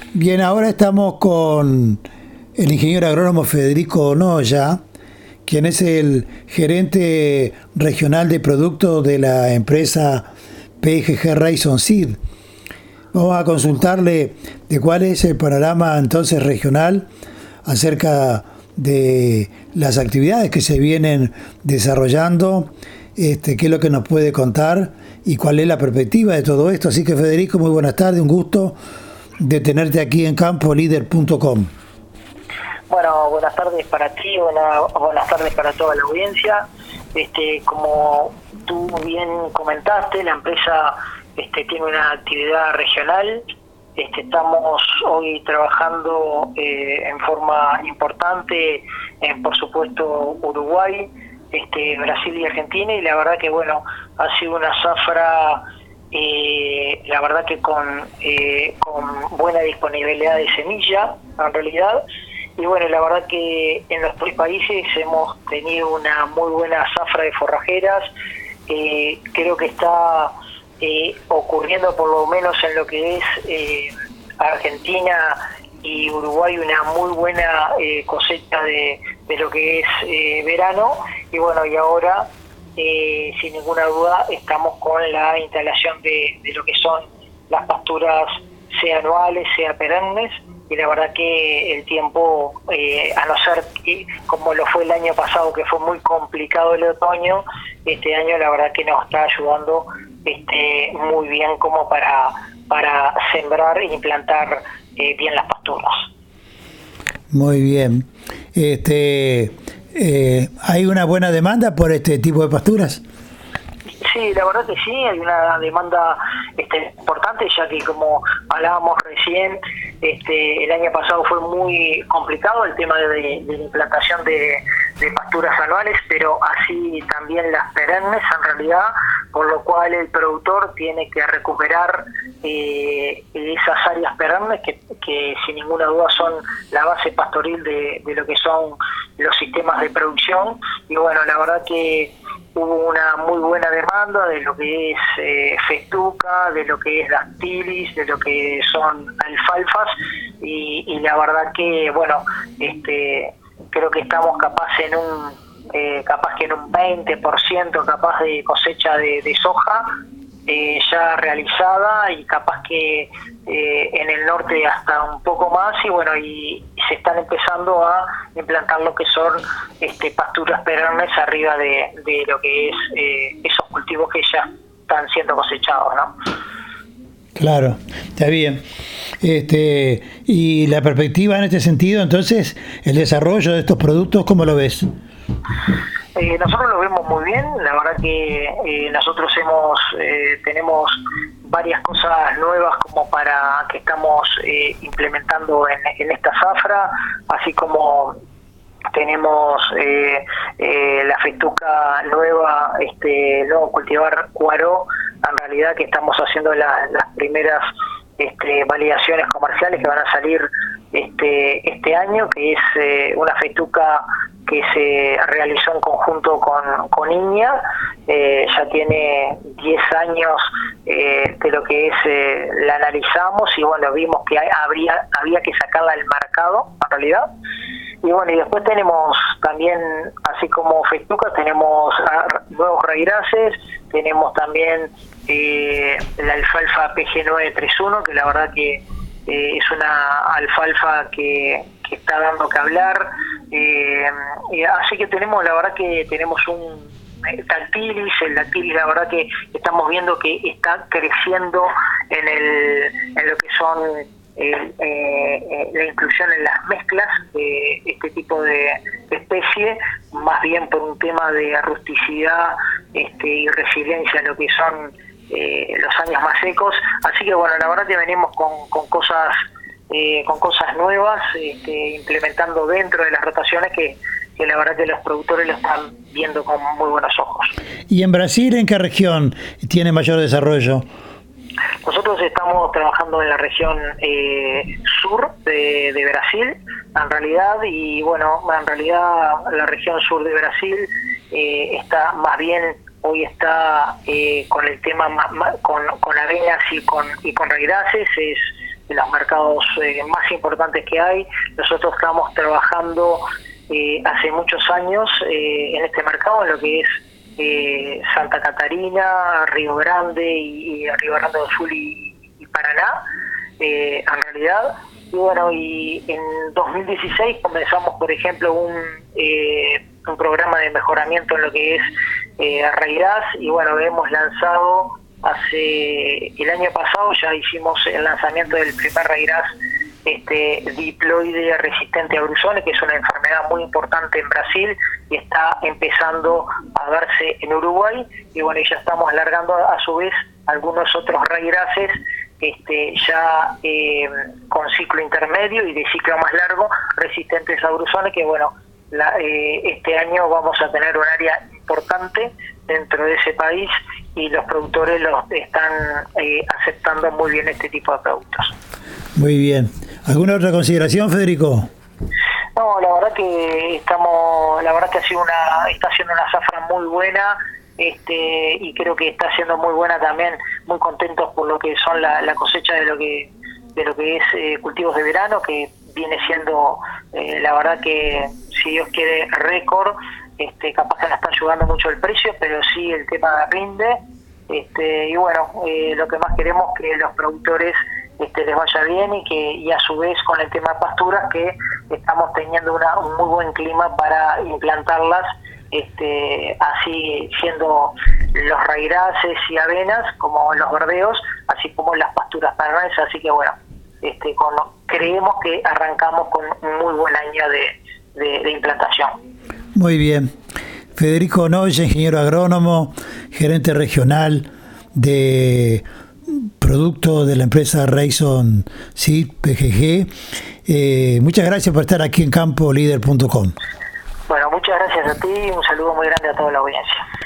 Bien, ahora estamos con el ingeniero agrónomo Federico Noya, quien es el gerente regional de productos de la empresa PGG Rayson Seed. Vamos a consultarle de cuál es el panorama entonces regional acerca de las actividades que se vienen desarrollando, qué es lo que nos puede contar y cuál es la perspectiva de todo esto. Así que Federico, muy buenas tardes, un gusto de tenerte aquí en campolider.com. Bueno, buenas tardes para ti, buenas tardes para toda la audiencia. Como tú bien comentaste, la empresa tiene una actividad regional. Estamos hoy trabajando en forma importante en, por supuesto, Uruguay, Brasil y Argentina, y la verdad que bueno, ha sido una zafra, la verdad que con buena disponibilidad de semilla, en realidad. Y bueno, la verdad que en los tres países hemos tenido una muy buena zafra de forrajeras. Creo que está ocurriendo, por lo menos en lo que es Argentina y Uruguay, una muy buena cosecha de lo que es verano. Y bueno, y ahora sin ninguna duda estamos con la instalación de lo que son las pasturas, sea anuales, sea perennes. Y la verdad que el tiempo, a no ser que como lo fue el año pasado, que fue muy complicado el otoño, este año la verdad que nos está ayudando muy bien como para sembrar e implantar bien las pasturas. Muy bien. ¿Hay una buena demanda por este tipo de pasturas? Sí, la verdad que sí, hay una demanda importante, ya que como hablábamos recién, el año pasado fue muy complicado el tema de la implantación de pasturas anuales, pero así también las perennes en realidad, por lo cual el productor tiene que recuperar esas áreas perennes que sin ninguna duda son la base pastoril de lo que son los sistemas de producción. Y bueno, la verdad que hubo una muy buena demanda de lo que es festuca, de lo que es dactilis, de lo que son alfalfas, y la verdad que bueno, creo que estamos capaz que en un 20% capaz de cosecha de soja ya realizada, y capaz que en el norte hasta un poco más, y bueno, y se están empezando a implantar lo que son pasturas perennes arriba de lo que es esos cultivos que ya están siendo cosechados, ¿no? Claro, está bien. Y la perspectiva en este sentido, entonces, el desarrollo de estos productos, ¿cómo lo ves? Nosotros lo vemos muy bien, la verdad que nosotros tenemos varias cosas nuevas como para que estamos implementando en esta zafra, así como tenemos la festuca nueva, nuevo cultivar Cuaró, en realidad que estamos haciendo las primeras validaciones comerciales que van a salir este año, que es una festuca que se realizó en conjunto con Iña. Ya tiene 10 años de lo que es, la analizamos y bueno, vimos que había que sacarla al mercado en realidad. Y bueno, y después tenemos también, así como festuca, tenemos nuevos raíces, tenemos también la alfalfa PG931, que la verdad que es una alfalfa que está dando que hablar, así que tenemos, la verdad que tenemos un dactilis, el dactilis la verdad que estamos viendo que está creciendo en lo que son la inclusión en las mezclas de este tipo de especie, más bien por un tema de rusticidad y resiliencia a lo que son los años más secos. Así que bueno, la verdad que venimos con cosas nuevas, implementando dentro de las rotaciones que la verdad que los productores lo están viendo con muy buenos ojos. ¿Y en Brasil en qué región tiene mayor desarrollo? Nosotros estamos trabajando en la región sur de Brasil, en realidad, y bueno, en realidad la región sur de Brasil está más bien, hoy está con el tema con avenas y con raíces, es los mercados más importantes que hay. Nosotros estamos trabajando hace muchos años en este mercado, en lo que es Santa Catarina, Río Grande y Río Grande do Sul y Paraná, en realidad. Y bueno, y en 2016 comenzamos, por ejemplo, un programa de mejoramiento en lo que es Rairaz, y bueno, hemos lanzado el año pasado, ya hicimos el lanzamiento del primer Rairaz diploide resistente a bruzones, que es una enfermedad muy importante en Brasil y está empezando a verse en Uruguay, y bueno, ya estamos largando a su vez algunos otros Rairazes ya con ciclo intermedio y de ciclo más largo, resistentes a bruzones, que bueno, este año vamos a tener un área importante dentro de ese país y los productores los están aceptando muy bien este tipo de productos. Muy bien. ¿Alguna otra consideración, Federico? No, la verdad que está haciendo una zafra muy buena, y creo que está siendo muy buena también, muy contentos por lo que son la cosecha de lo que es cultivos de verano, que viene siendo la verdad que, si Dios quiere, récord. Capaz que no está ayudando mucho el precio, pero sí el tema rinde, y bueno, lo que más queremos es que los productores les vaya bien y a su vez con el tema de pasturas, que estamos teniendo un muy buen clima para implantarlas, así siendo los rairaces y avenas como los verdeos, así como las pasturas permanentes. Así que bueno, creemos que arrancamos con un muy buen año de implantación. Muy bien. Federico Noya, ingeniero agrónomo, gerente regional de producto de la empresa Rayson Seed PGG. Muchas gracias por estar aquí en campolider.com. Bueno, muchas gracias a ti y un saludo muy grande a toda la audiencia.